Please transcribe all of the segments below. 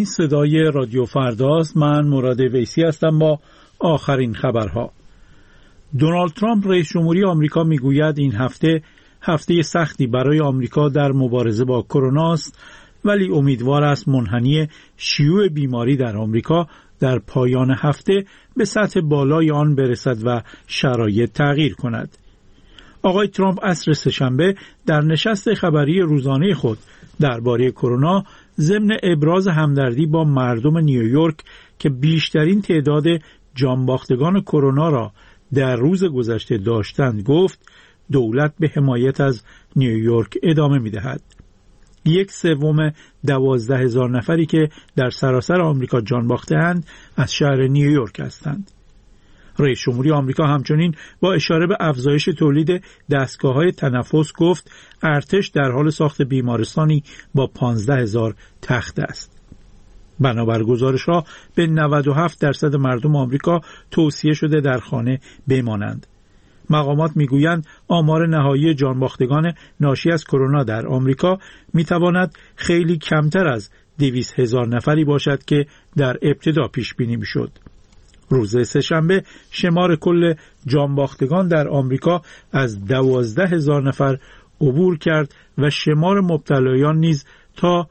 این صدای رادیو فرداست. من مراد ویسی هستم با آخرین خبرها. دونالد ترامپ رئیس جمهوری آمریکا میگوید این هفته سختی برای آمریکا در مبارزه با کرونا است، ولی امیدوار است منحنی شیوع بیماری در آمریکا در پایان هفته به سطح بالای آن برسد و شرایط تغییر کند. آقای ترامپ عصر سه‌شنبه در نشست خبری روزانه خود درباره کرونا ضمن ابراز همدردی با مردم نیویورک که بیشترین تعداد جانباختگان کرونا را در روز گذشته داشتند گفت دولت به حمایت از نیویورک ادامه می‌دهد. 1/3 12,000 نفری که در سراسر آمریکا جان باخته‌اند از شهر نیویورک هستند. رئیس جمهوری آمریکا همچنین با اشاره به افزایش تولید دستگاه‌های تنفس گفت ارتش در حال ساخت بیمارستانی با 15,000 تخت است. بنابر گزارش‌ها به 97% مردم آمریکا توصیه شده در خانه بمانند. مقامات میگویند آمار نهایی جانباختگان ناشی از کرونا در آمریکا میتواند خیلی کمتر از 200,000 نفری باشد که در ابتدا پیش بینی میشد. روز سه‌شنبه شمار کل جانباختگان در آمریکا از 12,000 نفر عبور کرد و شمار مبتلایان نیز تا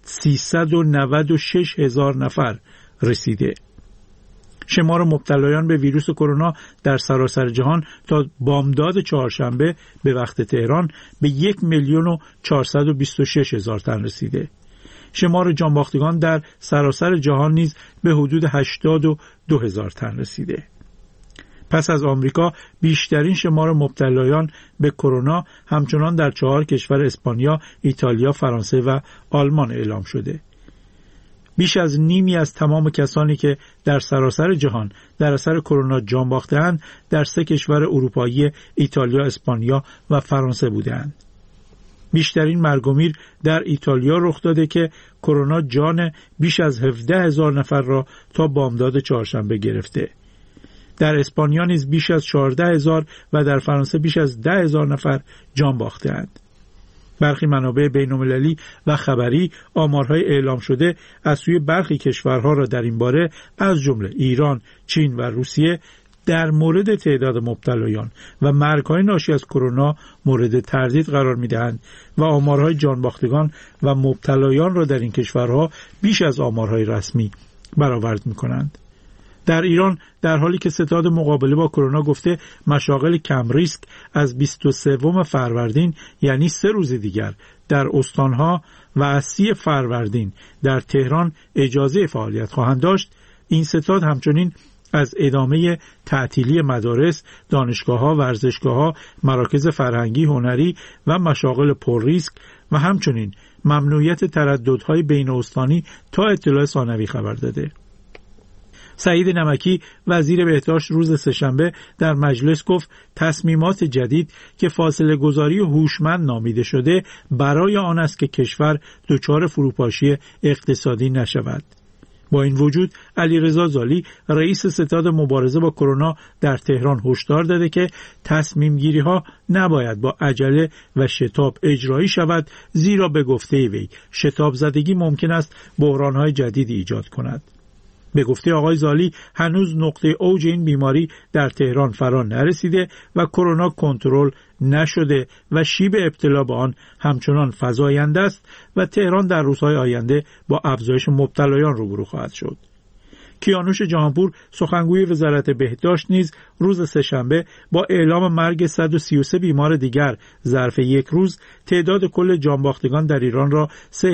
396,000 نفر رسیده. شمار مبتلایان به ویروس کرونا در سراسر جهان تا بامداد چهارشنبه به وقت تهران به 1,426,000 تن رسیده. شمار جانباختگان در سراسر جهان نیز به حدود 82,000 تن رسیده. پس از آمریکا بیشترین شمار مبتلایان به کرونا همچنان در 4 کشور اسپانیا، ایتالیا، فرانسه و آلمان اعلام شده. بیش از نیمی از تمام کسانی که در سراسر جهان در اثر کرونا جان باخته‌اند در 3 کشور اروپایی، ایتالیا، اسپانیا و فرانسه بودند. بیشترین مرگ و میر در ایتالیا رخ داده که کرونا جان بیش از 17,000 نفر را تا بامداد چهارشنبه گرفته. در اسپانیا نیز بیش از 14,000 و در فرانسه بیش از 10,000 نفر جان باخته‌اند. برخی منابع بین‌المللی و خبری آمارهای اعلام شده از سوی برخی کشورها را در این باره از جمله ایران، چین و روسیه در مورد تعداد مبتلایان و مرگ‌های ناشی از کرونا مورد تردید قرار می‌دهند و آمارهای جانباختگان و مبتلایان را در این کشورها بیش از آمارهای رسمی برآورد می‌کنند. در ایران در حالی که ستاد مقابله با کرونا گفته مشاغل کم ریسک از 23 فروردین یعنی 3 روز دیگر در استانها و از 30 فروردین در تهران اجازه فعالیت خواهند داشت، این ستاد همچنین از ادامه تعطیلی مدارس، دانشگاه‌ها، ورزشگاه‌ها، مراکز فرهنگی، هنری و مشاغل پر ریسک و همچنین ممنوعیت ترددهای بین استانی تا اطلاع ثانوی خبر داده. سعید نمکی وزیر بهداشت روز سه‌شنبه در مجلس گفت تصمیمات جدید که فاصله گذاری هوشمند نامیده شده برای آن است که کشور دچار فروپاشی اقتصادی نشود. با این وجود علیرضا زالی رئیس ستاد مبارزه با کرونا در تهران هشدار داده که تصمیم گیری ها نباید با عجله و شتاب اجرایی شود، زیرا به گفته وی شتاب زدگی ممکن است بحران های جدیدی ایجاد کند. به گفته آقای زالی هنوز نقطه اوج این بیماری در تهران فرا نرسیده و کرونا کنترل نشده و شیب ابتلا به آن همچنان فزاینده است و تهران در روزهای آینده با افزایش مبتلایان روبرو خواهد شد. کیانوش جهانپور سخنگوی وزارت بهداشت نیز روز سه‌شنبه با اعلام مرگ 133 بیمار دیگر ظرف یک روز تعداد کل جانباختگان در ایران را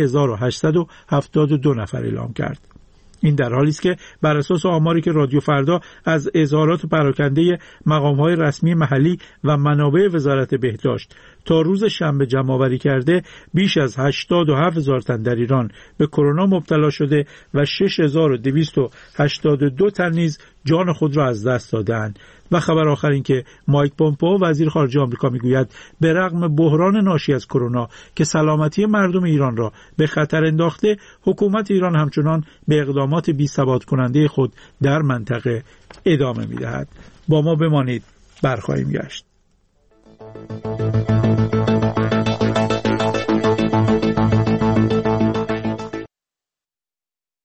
3872 نفر اعلام کرد. این در حالی است که بر اساس آماری که رادیو فردا از اظهارات پراکنده مقام‌های رسمی محلی و منابع وزارت بهداشت تا روز شنبه جمع‌آوری کرده، بیش از 87,000 تن در ایران به کرونا مبتلا شده و 6,282 تن نیز جان خود را از دست دادند. و خبر آخر این که مایک پومپئو وزیر خارجه آمریکا میگوید به رغم بحران ناشی از کرونا که سلامتی مردم ایران را به خطر انداخته، حکومت ایران همچنان به اقدامات بی‌ثبات کننده خود در منطقه ادامه می‌دهد. با ما بمانید، برخواهیم گشت.